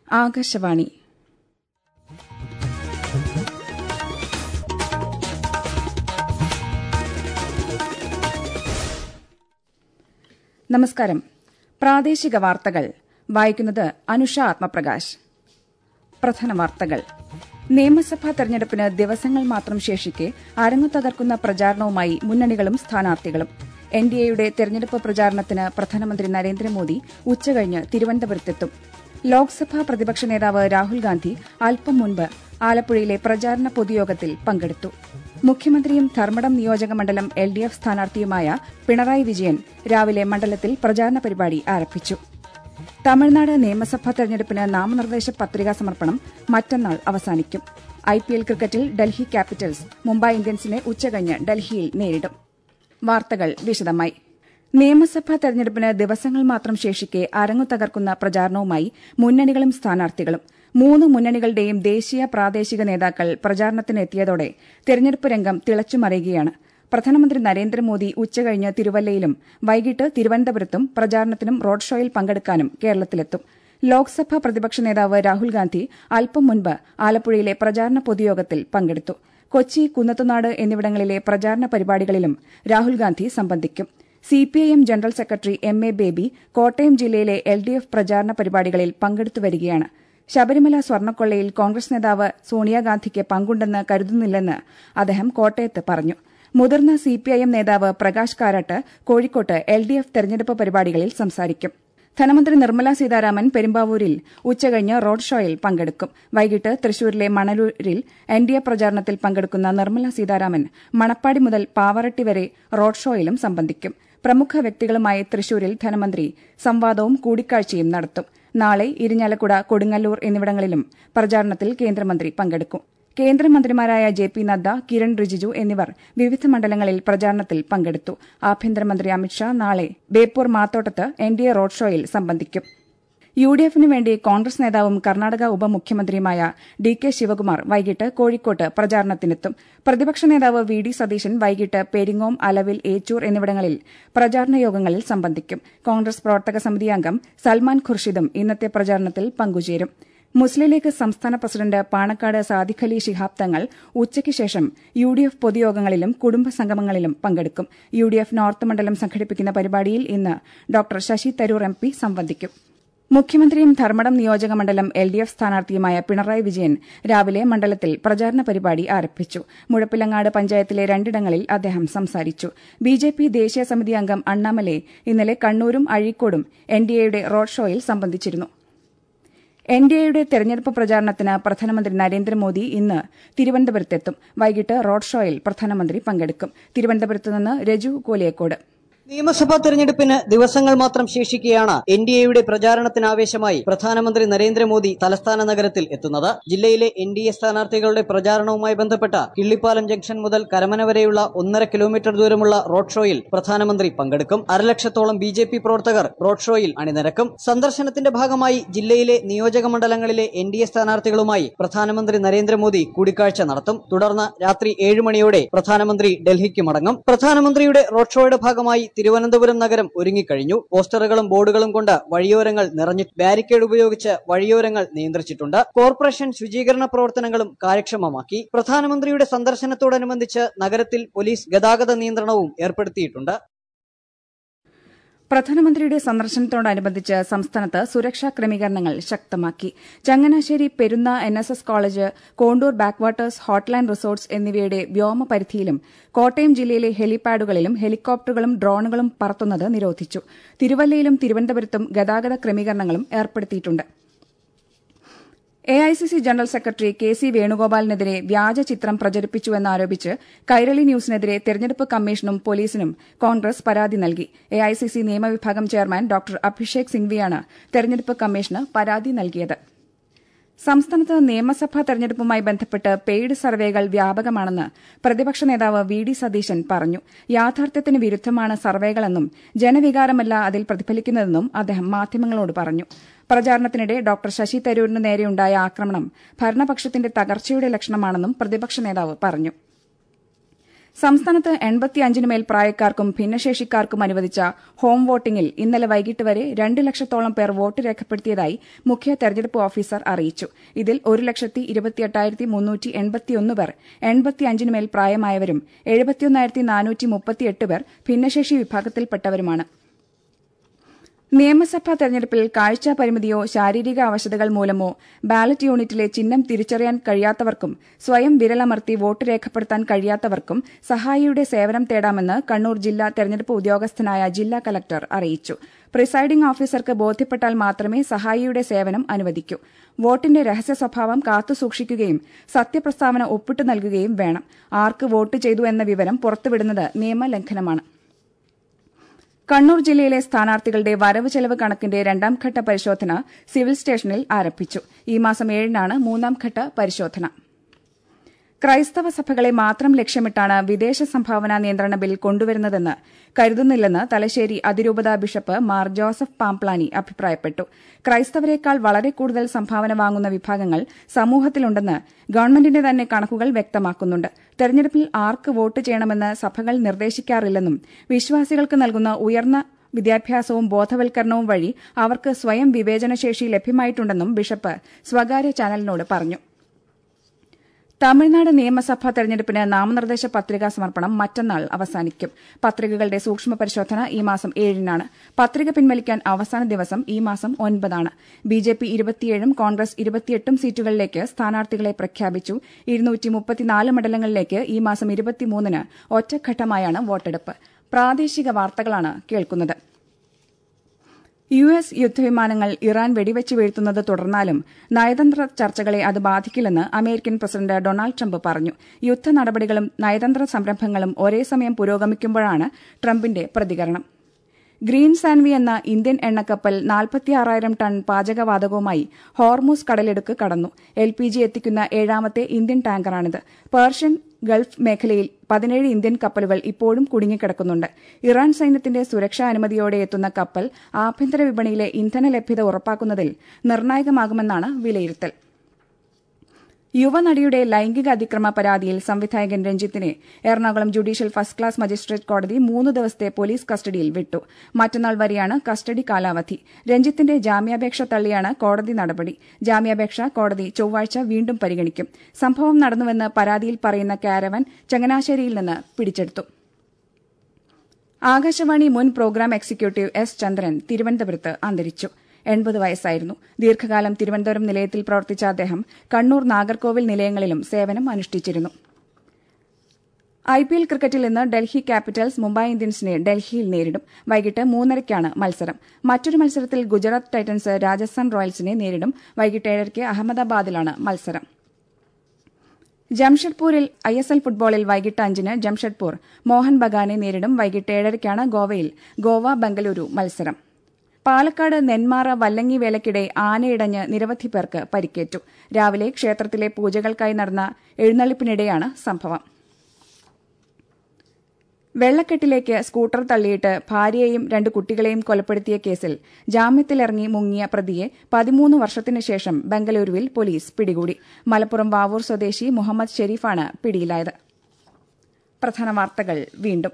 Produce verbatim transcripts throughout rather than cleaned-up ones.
ആകാശവാണി. നമസ്കാരം. പ്രാദേശിക വാർത്തകൾ വായിക്കുന്നത് അനുഷ ആത്മപ്രകാശ്. പ്രധാന വാർത്തകൾ. നിയമസഭാ തെരഞ്ഞെടുപ്പിന് ദിവസങ്ങൾ മാത്രം ശേഷിക്കെ അരങ്ങു തകർക്കുന്ന പ്രചാരണവുമായി മുന്നണികളും സ്ഥാനാർത്ഥികളും. എൻ ഡി എയുടെ തെരഞ്ഞെടുപ്പ് പ്രചാരണത്തിന് പ്രധാനമന്ത്രി നരേന്ദ്രമോദി ഉച്ചകഴിഞ്ഞ് തിരുവനന്തപുരത്തെത്തും. ലോക്സഭാ പ്രതിപക്ഷ നേതാവ് രാഹുൽ ഗാന്ധി അല്പം മുൻപ് ആലപ്പുഴയിലെ പ്രചാരണ പൊതുയോഗത്തിൽ പങ്കെടുത്തു. മുഖ്യമന്ത്രിയും ധർമ്മടം നിയോജകമണ്ഡലം എൽ ഡി എഫ് സ്ഥാനാർത്ഥിയുമായ പിണറായി വിജയൻ രാവിലെ മണ്ഡലത്തിൽ പ്രചാരണ പരിപാടി ആരംഭിച്ചു. തമിഴ്നാട് നിയമസഭാ തെരഞ്ഞെടുപ്പിന് നാമനിർദ്ദേശ പത്രികാ സമർപ്പണം മറ്റന്നാൾ അവസാനിക്കും. ഐ പി എൽ ക്രിക്കറ്റിൽ ഡൽഹി ക്യാപിറ്റൽസ് മുംബൈ ഇന്ത്യൻസിനെ ഉച്ചകഴിഞ്ഞ് ഡൽഹിയിൽ നേരിടും. വാർത്തകൾ വിശദമായി. നിയമസഭാ തെരഞ്ഞെടുപ്പിന് ദിവസങ്ങൾ മാത്രം ശേഷിക്കെ അരങ്ങു തകർക്കുന്ന പ്രചാരണവുമായി മുന്നണികളും സ്ഥാനാർത്ഥികളും. മൂന്ന് മുന്നണികളുടെയും ദേശീയ പ്രാദേശിക നേതാക്കൾ പ്രചാരണത്തിനെത്തിയതോടെ തെരഞ്ഞെടുപ്പ് രംഗം തിളച്ചുമറിയുകയാണ്. പ്രധാനമന്ത്രി നരേന്ദ്രമോദി ഉച്ചകഴിഞ്ഞ് തിരുവല്ലയിലും വൈകിട്ട് തിരുവനന്തപുരത്തും പ്രചാരണത്തിനും റോഡ് ഷോയിൽ പങ്കെടുക്കാനും കേരളത്തിലെത്തും. ലോക്സഭാ പ്രതിപക്ഷ നേതാവ് രാഹുൽ ഗാന്ധി അല്പം മുൻപ് ആലപ്പുഴയിലെ പ്രചാരണ പൊതുയോഗത്തിൽ പങ്കെടുത്തു. കൊച്ചി, കുന്നത്തുനാട് എന്നിവിടങ്ങളിലെ പ്രചാരണ പരിപാടികളിലും രാഹുൽ ഗാന്ധി സംബന്ധിക്കും. CPIM general secretary M A Baby Kottayam ജില്ലയിലെ എൽ ഡി എഫ് പ്രചാരണ പരിപാടികളിൽ പങ്കെടുത്തുവരികയാണ്. ശബരിമല സ്വർണ്ണക്കൊള്ളയിൽ കോൺഗ്രസ് നേതാവ് സോണിയാഗാന്ധിക്ക് പങ്കുണ്ടെന്ന് കരുതുന്നില്ലെന്ന് അദ്ദേഹം കോട്ടയത്ത് പറഞ്ഞു. മുതിർന്ന സിപിഐഎം നേതാവ് പ്രകാശ് കാരാട്ട് കോഴിക്കോട്ട് എൽ ഡി എഫ് തെരഞ്ഞെടുപ്പ് പരിപാടികളിൽ സംസാരിക്കും. ധനമന്ത്രി നിർമ്മലാ സീതാരാമൻ പെരുമ്പാവൂരിൽ ഉച്ചകഴിഞ്ഞ് റോഡ് ഷോയിൽ പങ്കെടുക്കും. വൈകിട്ട് തൃശൂരിലെ മണലൂരിൽ എൻ ഡി എ പ്രചാരണത്തിൽ പങ്കെടുക്കുന്ന നിർമ്മലാ സീതാരാമൻ മണപ്പാടി മുതൽ പാവറട്ടി വരെ റോഡ് ഷോയിലും സംബന്ധിക്കും. പ്രമുഖ വ്യക്തികളുമായി തൃശൂരിൽ ധനമന്ത്രി സംവാദവും കൂടിക്കാഴ്ചയും നടത്തും. നാളെ ഇരിഞ്ഞാലക്കുട, കൊടുങ്ങല്ലൂർ എന്നിവിടങ്ങളിലും പ്രചാരണത്തിൽ കേന്ദ്രമന്ത്രി പങ്കെടുക്കും. കേന്ദ്രമന്ത്രിമാരായ ജെ പി നദ്ദ, കിരൺ റിജിജു എന്നിവർ വിവിധ മണ്ഡലങ്ങളിൽ പ്രചാരണത്തിൽ പങ്കെടുത്തു. ആഭ്യന്തരമന്ത്രി അമിത്ഷാ നാളെ ബേപ്പൂർ മാത്തോട്ടത്ത് എൻ ഡി എ റോഡ് ഷോയിൽ സംബന്ധിക്കും. യു ഡി എഫിനു വേണ്ടി കോൺഗ്രസ് നേതാവും കർണാടക ഉപമുഖ്യമന്ത്രിയുമായ ഡി കെ ശിവകുമാർ വൈകിട്ട് കോഴിക്കോട്ട് പ്രചാരണത്തിനെത്തും. പ്രതിപക്ഷ നേതാവ് വി ഡി സതീശൻ വൈകിട്ട് പെരിങ്ങോം, അലവിൽ, ഏച്ചൂർ എന്നിവിടങ്ങളിൽ പ്രചാരണ യോഗങ്ങളിൽ സംബന്ധിക്കും. കോൺഗ്രസ് പ്രവർത്തക സമിതി അംഗം സൽമാൻ ഖുർഷിദും ഇന്നത്തെ പ്രചാരണത്തിൽ പങ്കുചേരും. മുസ്ലിം ലീഗ് സംസ്ഥാന പ്രസിഡന്റ് പാണക്കാട് സാദിഖ് അലി ശിഹാബ് തങ്ങൾ ഉച്ചയ്ക്ക് ശേഷം യു ഡി എഫ് പൊതുയോഗങ്ങളിലും കുടുംബസംഗമങ്ങളിലും പങ്കെടുക്കും. യു ഡി എഫ് നോർത്ത് മണ്ഡലം സംഘടിപ്പിക്കുന്ന പരിപാടിയിൽ ഇന്ന് doctor Shashi Tharoor M P സംബന്ധിക്കും. മുഖ്യമന്ത്രിയും ധർമ്മടം നിയോജകമണ്ഡലം എൽ ഡി എഫ് സ്ഥാനാർത്ഥിയുമായ പിണറായി വിജയൻ രാവിലെ മണ്ഡലത്തിൽ പ്രചാരണ പരിപാടി ആരംഭിച്ചു. മുഴപ്പിലങ്ങാട് പഞ്ചായത്തിലെ രണ്ടിടങ്ങളിൽ അദ്ദേഹം സംസാരിച്ചു. ബി ജെ പി ദേശീയ സമിതി അംഗം അണ്ണാമലൈ ഇന്നലെ കണ്ണൂരും അഴീക്കോടും എൻ ഡി എയുടെ റോഡ് ഷോയിൽ സംബന്ധിച്ചിരുന്നു. എൻ ഡി എയുടെ തെരഞ്ഞെടുപ്പ് പ്രചാരണത്തിന് പ്രധാനമന്ത്രി നരേന്ദ്രമോദി ഇന്ന് തിരുവനന്തപുരത്തെത്തും. വൈകിട്ട് റോഡ് ഷോയിൽ പ്രധാനമന്ത്രി പങ്കെടുക്കും. തിരുവനന്തപുരത്ത് നിന്ന് രജു കോലിയക്കോട്. നിയമസഭാ തെരഞ്ഞെടുപ്പിന് ദിവസങ്ങൾ മാത്രം ശേഷിക്കെയാണ് എൻ ഡി എയുടെ പ്രചാരണത്തിനാവേശമായി പ്രധാനമന്ത്രി നരേന്ദ്രമോദി തലസ്ഥാന നഗരത്തിൽ എത്തുന്നത്. ജില്ലയിലെ എൻ ഡി എ സ്ഥാനാർത്ഥികളുടെ പ്രചാരണവുമായി ബന്ധപ്പെട്ട കിള്ളിപ്പാലം ജംഗ്ഷൻ മുതൽ കരമന വരെയുള്ള ഒന്നര കിലോമീറ്റർ ദൂരമുള്ള റോഡ് ഷോയിൽ പ്രധാനമന്ത്രി പങ്കെടുക്കും. അരലക്ഷത്തോളം ബി ജെ പി പ്രവർത്തകർ റോഡ് ഷോയിൽ അണിനിരക്കും. സന്ദർശനത്തിന്റെ ഭാഗമായി ജില്ലയിലെ നിയോജക മണ്ഡലങ്ങളിലെ എൻ ഡി എ സ്ഥാനാർത്ഥികളുമായി പ്രധാനമന്ത്രി നരേന്ദ്രമോദി കൂടിക്കാഴ്ച നടത്തും. തുടർന്ന് രാത്രി ഏഴ് മണിയോടെ പ്രധാനമന്ത്രി ഡൽഹിക്ക് മടങ്ങും. പ്രധാനമന്ത്രിയുടെ റോഡ് ഷോയുടെ ഭാഗമായി തിരുവനന്തപുരം നഗരം ഒരുങ്ങിക്കഴിഞ്ഞു. പോസ്റ്ററുകളും ബോർഡുകളും കൊണ്ട് വഴിയോരങ്ങൾ നിറഞ്ഞു. ബാരിക്കേഡ് ഉപയോഗിച്ച് വഴിയോരങ്ങൾ നിയന്ത്രിച്ചിട്ടുണ്ട്. കോർപ്പറേഷൻ ശുചീകരണ പ്രവർത്തനങ്ങളും കാര്യക്ഷമമാക്കി. പ്രധാനമന്ത്രിയുടെ സന്ദർശനത്തോടനുബന്ധിച്ച് നഗരത്തിൽ പോലീസ് ഗതാഗത നിയന്ത്രണവും ഏർപ്പെടുത്തിയിട്ടുണ്ട്. പ്രധാനമന്ത്രിയുടെ സന്ദർശനത്തോടനുബന്ധിച്ച് സംസ്ഥാനത്ത് സുരക്ഷാ ക്രമീകരണങ്ങൾ ശക്തമാക്കി. Changanassery Perunna N S S college, contour backwaters, hotline resorts എന്നിവയുടെ വ്യോമപരിധിയിലും കോട്ടയം ജില്ലയിലെ ഹെലിപാഡുകളിലും ഹെലികോപ്റ്ററുകളും ഡ്രോണുകളും പറത്തുന്നത് നിരോധിച്ചു. തിരുവല്ലയിലും തിരുവനന്തപുരത്തും ഗതാഗത ക്രമീകരണങ്ങളും ഏർപ്പെടുത്തിയിട്ടുണ്ട്. A I C C general secretary K C വേണുഗോപാലിനെതിരെ വ്യാജ ചിത്രം പ്രചരിപ്പിച്ചുവെന്നാരോപിച്ച് കൈരളി ന്യൂസിനെതിരെ തെരഞ്ഞെടുപ്പ് കമ്മീഷനും പോലീസിനും കോൺഗ്രസ് പരാതി നൽകി. എ ഐ സി സി നിയമവിഭാഗം ചെയർമാൻ ഡോക്ടർ അഭിഷേക് സിംഗ്വിയാണ് തെരഞ്ഞെടുപ്പ് കമ്മീഷന് പരാതി നൽകിയത്. സംസ്ഥാനത്ത് നിയമസഭാ തെരഞ്ഞെടുപ്പുമായി ബന്ധപ്പെട്ട് പെയ്ഡ് സർവേകൾ വ്യാപകമാണെന്ന് പ്രതിപക്ഷ നേതാവ് വി ഡി സതീശൻ പറഞ്ഞു. യാഥാർത്ഥ്യത്തിന് വിരുദ്ധമാണ് സർവേകളെന്നും ജനവികാരമല്ല അതിൽ പ്രതിഫലിക്കുന്നതെന്നും അദ്ദേഹം മാധ്യമങ്ങളോട് പറഞ്ഞു. പ്രചാരണത്തിനിടെ ഡോക്ടർ ശശി തരൂരിന് നേരെയുണ്ടായ ആക്രമണം ഭരണപക്ഷത്തിന്റെ തകർച്ചയുടെ ലക്ഷണമാണെന്നും പ്രതിപക്ഷ നേതാവ് പറഞ്ഞു. സംസ്ഥാനത്ത് എൺപത്തിയഞ്ചിനുമേൽ പ്രായക്കാർക്കും ഭിന്നശേഷിക്കാർക്കും അനുവദിച്ച ഹോം വോട്ടിംഗിൽ ഇന്നലെ വൈകിട്ട് വരെ രണ്ട് ലക്ഷത്തോളം പേർ വോട്ട് രേഖപ്പെടുത്തിയതായി മുഖ്യ തെരഞ്ഞെടുപ്പ് ഓഫീസർ അറിയിച്ചു. ഇതിൽ ഒരു ലക്ഷത്തി ഇരുപത്തിയെട്ടായിരത്തി മുന്നൂറ്റി എൺപത്തിയൊന്ന് പേർ എൺപത്തിയഞ്ചിനുമേൽ പ്രായമായവരും എഴുപത്തിയൊന്നായിരത്തി നാനൂറ്റി മുപ്പത്തിയെട്ട് പേർ ഭിന്നശേഷി വിഭാഗത്തിൽപ്പെട്ടവരുമാണ്. നിയമസഭാ തെരഞ്ഞെടുപ്പിൽ കാഴ്ചാ പരിമിതിയോ ശാരീരിക അവശതകൾ മൂലമോ ബാലറ്റ് യൂണിറ്റിലെ ചിഹ്നം തിരിച്ചറിയാൻ കഴിയാത്തവർക്കും സ്വയം വിരലമർത്തി വോട്ട് രേഖപ്പെടുത്താൻ കഴിയാത്തവർക്കും സഹായിയുടെ സേവനം തേടാമെന്ന് കണ്ണൂർ ജില്ലാ തെരഞ്ഞെടുപ്പ് ഉദ്യോഗസ്ഥനായ ജില്ലാ കലക്ടർ അറിയിച്ചു. പ്രിസൈഡിംഗ് ഓഫീസർക്ക് ബോധ്യപ്പെട്ടാൽ മാത്രമേ സഹായിയുടെ സേവനം അനുവദിക്കൂ. വോട്ടിന്റെ രഹസ്യ സ്വഭാവം കാത്തുസൂക്ഷിക്കുകയും സത്യപ്രസ്താവന ഒപ്പിട്ട് നൽകുകയും വേണം. ആർക്ക് വോട്ട് ചെയ്തു എന്ന വിവരം പുറത്തുവിടുന്നത് നിയമലംഘനമാണ്. കണ്ണൂർ ജില്ലയിലെ സ്ഥാനാർത്ഥികളുടെ വരവ് ചെലവ് കണക്കിന്റെ രണ്ടാംഘട്ട പരിശോധന സിവിൽ സ്റ്റേഷനിൽ ആരംഭിച്ചു. ഈ മാസം ഏഴിനാണ് മൂന്നാംഘട്ട പരിശോധന. ക്രൈസ്തവ സഭകളെ മാത്രം ലക്ഷ്യമിട്ടാണ് വിദേശ സംഭാവന നിയന്ത്രണ ബിൽ കൊണ്ടുവരുന്നതെന്ന് കരുതുന്നില്ലെന്ന് തലശ്ശേരി അതിരൂപതാ ബിഷപ്പ് മാർ ജോസഫ് പാംപ്ലാനി അഭിപ്രായപ്പെട്ടു. ക്രൈസ്തവരെക്കാൾ വളരെ കൂടുതൽ സംഭാവന വാങ്ങുന്ന വിഭാഗങ്ങൾ സമൂഹത്തിലുണ്ടെന്ന് ഗവൺമെന്റിന്റെ തന്നെ കണക്കുകൾ വ്യക്തമാക്കുന്നുണ്ട്. തെരഞ്ഞെടുപ്പിൽ ആർക്ക് വോട്ട് ചെയ്യണമെന്ന് സഭകൾ നിർദ്ദേശിക്കാറില്ലെന്നും വിശ്വാസികൾക്ക് നൽകുന്ന ഉയർന്ന വിദ്യാഭ്യാസവും ബോധവൽക്കരണവും വഴി അവർക്ക് സ്വയം വിവേചനശേഷി ലഭ്യമായിട്ടുണ്ടെന്നും ബിഷപ്പ് സ്വകാര്യ ചാനലിനോട് പറഞ്ഞു. തമിഴ്നാട് നിയമസഭാ തെരഞ്ഞെടുപ്പിന് നാമനിർദ്ദേശ പത്രികാ സമർപ്പണം മറ്റന്നാൾ അവസാനിക്കും. പത്രികകളുടെ സൂക്ഷ്മ പരിശോധന ഈ മാസം ഏഴിനാണ്. പത്രിക പിൻവലിക്കാൻ അവസാന ദിവസം ഈ മാസം ഒൻപതാണ്. ബിജെപി ഇരുപത്തിയേഴും കോൺഗ്രസ് ഇരുപത്തിയെട്ടും സീറ്റുകളിലേക്ക് സ്ഥാനാർത്ഥികളെ പ്രഖ്യാപിച്ചു. ഇരുന്നൂറ്റി മുപ്പത്തിനാല് മണ്ഡലങ്ങളിലേക്ക് ഈ മാസം ഇരുപത്തിമൂന്നിന് ഒറ്റഘട്ടമായാണ് വോട്ടെടുപ്പ്. പ്രാദേശിക വാർത്തകളാണ് കേൾക്കുന്നത്. യു എസ് യുദ്ധവിമാനങ്ങൾ ഇറാൻ വെടിവെച്ച് വീഴ്ത്തുന്നത് തുടർന്നാലും നയതന്ത്ര ചർച്ചകളെ അത് ബാധിക്കില്ലെന്ന് അമേരിക്കൻ പ്രസിഡന്റ് ഡൊണാൾഡ് ട്രംപ് പറഞ്ഞു. യുദ്ധ നടപടികളും നയതന്ത്ര സംരംഭങ്ങളും ഒരേ സമയം പുരോഗമിക്കുമ്പോഴാണ് ട്രംപിന്റെ പ്രതികരണം. ഗ്രീൻ സാൻവി എന്ന ഇന്ത്യൻ എണ്ണക്കപ്പൽ നാൽപ്പത്തിയാറായിരം ടൺ പാചകവാതകവുമായി ഹോർമൂസ് കടലിടുക്ക് കടന്നു. എൽ പി ജി എത്തിക്കുന്ന ഏഴാമത്തെ ഇന്ത്യൻ ടാങ്കറാണിത്. പേർഷ്യൻ ഗൾഫ് മേഖലയിൽ പതിനേഴ് ഇന്ത്യൻ കപ്പലുകൾ ഇപ്പോഴും കുടുങ്ങിക്കിടക്കുന്നുണ്ട്. ഇറാൻ സൈന്യത്തിന്റെ സുരക്ഷാ അനുമതിയോടെ എത്തുന്ന കപ്പൽ ആഭ്യന്തര വിപണിയിലെ ഇന്ധന ലഭ്യത ഉറപ്പാക്കുന്നതിൽ നിർണായകമാകുമെന്നാണ് വിലയിരുത്തൽ. യുവനടിയുടെ ലൈംഗിക അതിക്രമ പരാതിയിൽ സംവിധായകൻ രഞ്ജിത്തിനെ Ernakulam judicial first class magistrate കോടതി മൂന്ന് ദിവസത്തെ പോലീസ് കസ്റ്റഡിയിൽ വിട്ടു. മറ്റന്നാൾ വരെയാണ് കസ്റ്റഡി കാലാവധി. രഞ്ജിത്തിന്റെ ജാമ്യാപേക്ഷ തള്ളിയാണ് കോടതി നടപടി. ജാമ്യാപേക്ഷ കോടതി ചൊവ്വാഴ്ച വീണ്ടും പരിഗണിക്കും. സംഭവം നടന്നുവെന്ന് പരാതിയിൽ പറയുന്ന കാരവൻ ചങ്ങനാശ്ശേരിയിൽ നിന്ന് പിടിച്ചെടുത്തു. ആകാശവാണി മുൻ പ്രോഗ്രാം എക്സിക്യൂട്ടീവ് എസ് ചന്ദ്രൻ തിരുവനന്തപുരത്ത് അന്തരിച്ചു. എൺപത് വയസ്സായിരുന്നു. ദീർഘകാലം തിരുവനന്തപുരം നിലയത്തിൽ പ്രവർത്തിച്ച അദ്ദേഹം കണ്ണൂർ, നാഗർകോവിൽ നിലയങ്ങളിലും സേവനം അനുഷ്ഠിച്ചിരുന്നു. ഐ പി എൽ ക്രിക്കറ്റിൽ ഇന്ന് ഡൽഹി ക്യാപിറ്റൽസ് മുംബൈ ഇന്ത്യൻസിനെ ഡൽഹിയിൽ നേരിടും. വൈകിട്ട് മൂന്നരയ്ക്കാണ് മത്സരം. മറ്റൊരു മത്സരത്തിൽ ഗുജറാത്ത് ടൈറ്റൻസ് രാജസ്ഥാൻ റോയൽസിനെ നേരിടും. വൈകിട്ട് ഏഴരയ്ക്ക് അഹമ്മദാബാദിലാണ് മത്സരം. ജംഷഡ്പൂരിൽ ഐ എസ് എൽ ഫുട്ബോളിൽ വൈകിട്ട് അഞ്ചിന് ജംഷഡ്പൂർ മോഹൻ ബഗാനെ നേരിടും. വൈകിട്ട് ഏഴരയ്ക്കാണ് ഗോവയിൽ ഗോവ ബംഗളൂരു മത്സരം. പാലക്കാട് നെന്മാറ വല്ലങ്ങി വേലയ്ക്കിടെ ആനയിടഞ്ഞ് നിരവധി പേർക്ക് പരിക്കേറ്റു. രാവിലെ ക്ഷേത്രത്തിലെ പൂജകൾക്കായി നടന്ന എഴുന്നള്ളിപ്പിനിടെയാണ് സംഭവം. വെള്ളക്കെട്ടിലേക്ക് സ്കൂട്ടർ തള്ളിയിട്ട് ഭാര്യയെയും രണ്ട് കുട്ടികളെയും കൊലപ്പെടുത്തിയ കേസിൽ ജാമ്യത്തിലിറങ്ങി മുങ്ങിയ പ്രതിയെ പതിമൂന്ന് വർഷത്തിനു ശേഷം ബംഗളൂരുവിൽ പോലീസ് പിടികൂടി. മലപ്പുറം വാവൂർ സ്വദേശി മുഹമ്മദ് ഷെരീഫാണ് പിടിയിലായത്. പ്രധാന വാർത്തകൾ വീണ്ടും.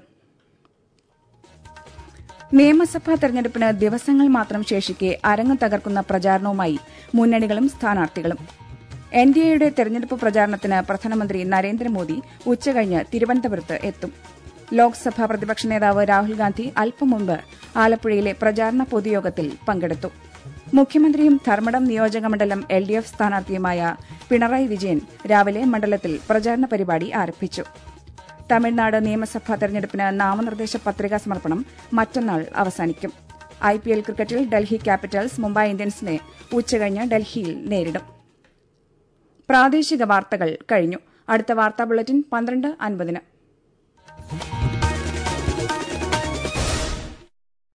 നിയമസഭാ തെരഞ്ഞെടുപ്പിന് ദിവസങ്ങൾ മാത്രം ശേഷിക്കെ അരങ്ങ് തകർക്കുന്ന പ്രചാരണവുമായി മുന്നണികളും സ്ഥാനാർത്ഥികളും. എൻ ഡി എയുടെ തെരഞ്ഞെടുപ്പ് പ്രചാരണത്തിന് പ്രധാനമന്ത്രി നരേന്ദ്രമോദി ഉച്ചകഴിഞ്ഞ് തിരുവനന്തപുരത്ത് എത്തും. ലോക്സഭാ പ്രതിപക്ഷ നേതാവ് രാഹുൽ ഗാന്ധി അല്പം മുമ്പ് ആലപ്പുഴയിലെ പ്രചാരണ പൊതുയോഗത്തിൽ പങ്കെടുത്തു. മുഖ്യമന്ത്രിയും ധർമ്മടം നിയോജകമണ്ഡലം എൽ ഡി എഫ് സ്ഥാനാർത്ഥിയുമായ പിണറായി വിജയൻ രാവിലെ മണ്ഡലത്തിൽ പ്രചാരണ പരിപാടി ആരംഭിച്ചു. തമിഴ്നാട് നിയമസഭാ തെരഞ്ഞെടുപ്പിന് നാമനിർദ്ദേശ പത്രികാ സമർപ്പണം മറ്റന്നാൾ അവസാനിക്കും. ഐ പി എൽ ക്രിക്കറ്റിൽ ഡൽഹി ക്യാപിറ്റൽസ് മുംബൈ ഇന്ത്യൻസിനെ ഉച്ചകഴിഞ്ഞ് ഡൽഹിയിൽ നേരിടും. പ്രാദേശിക വാർത്തകൾ കഴിഞ്ഞു. അടുത്ത വാർത്താ ബുള്ളറ്റിൻ പന്ത്രണ്ട് അൻപതിന്.